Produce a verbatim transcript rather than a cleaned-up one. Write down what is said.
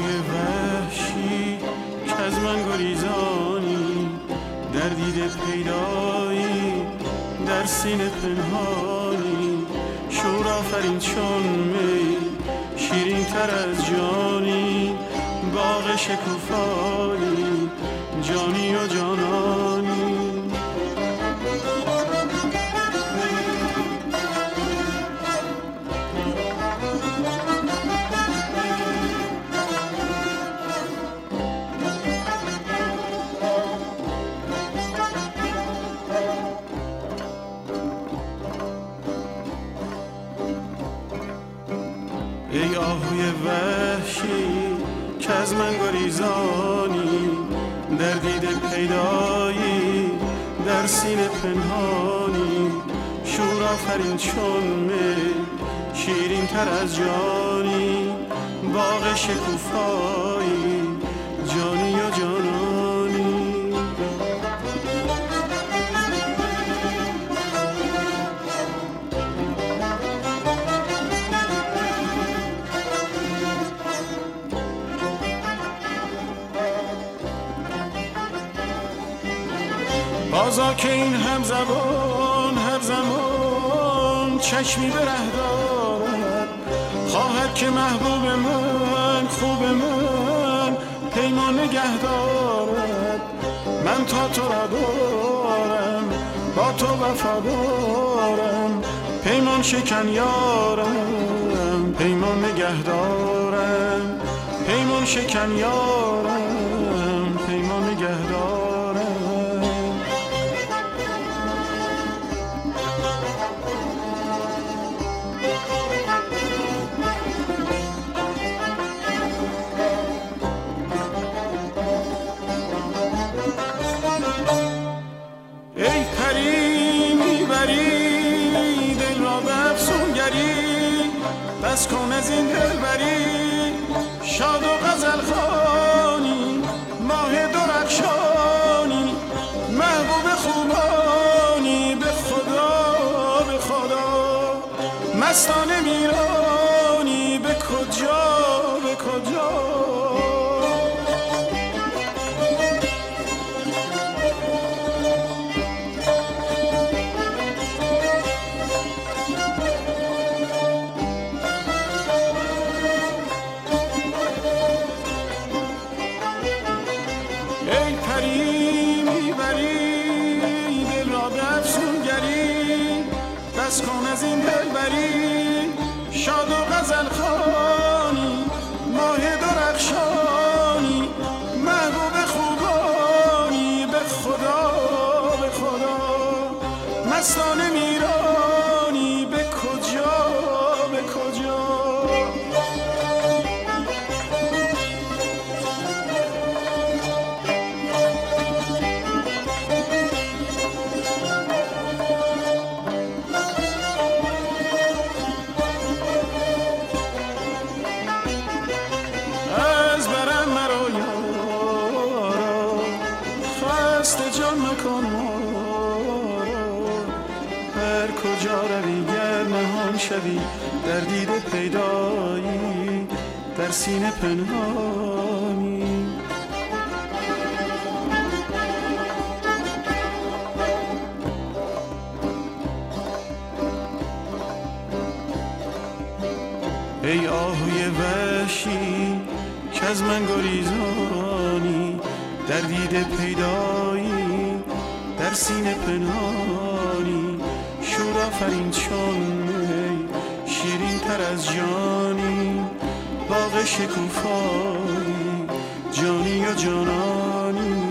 آهوی وحشی که از من گریزانی، در دیده پیدایی در سینه پنهانی، شور آفرین چون می شیرین تر از جانی، باغ شکوفایی جانی و جانانی. ای آهوی وحشی که از من گریزانی، در دیده پیدایی در سینه پنهانی، شور آفرین چون می شیرین تر از جانی، باغ شکوفایی جانی و جانانی. بازا که این هم زبان هر زمان چشمی به ره دارد، خواهد که محبوب من خوب من پیمان نگه دارد. من تا تو را دارم با تو وفا دارم، پیمان شکن یارم پیمان نگه دارم، پیمان شکن یارم پیمان نگه دارم. ای پری میبری دل را به افسونگری، بس کن از این دلبری شاد و غزل خوانی، ماه درخشانی محبوب خوبانی، به خدا به خدا مستانه میرانی، به کجا به کجا. ای پری میبری دل را به افسونگری، بس کن از این دلبری شاد و غزل خوانی، ماه درخشانی محبوب خوبانی، به خدا به خدا مستانه میرانی، به کجا به کجا. جان مکن ما هر کجا روی گر نهان شوی، در دیده پیدایی در سینه پنهانی. ای آهوی وحشی که از من گریزانی، در دیده پیدایی در سینه پنهانی، شور آفرین چون می شیرین تر از جانی، باغ شکوفایی جانی و جانانی.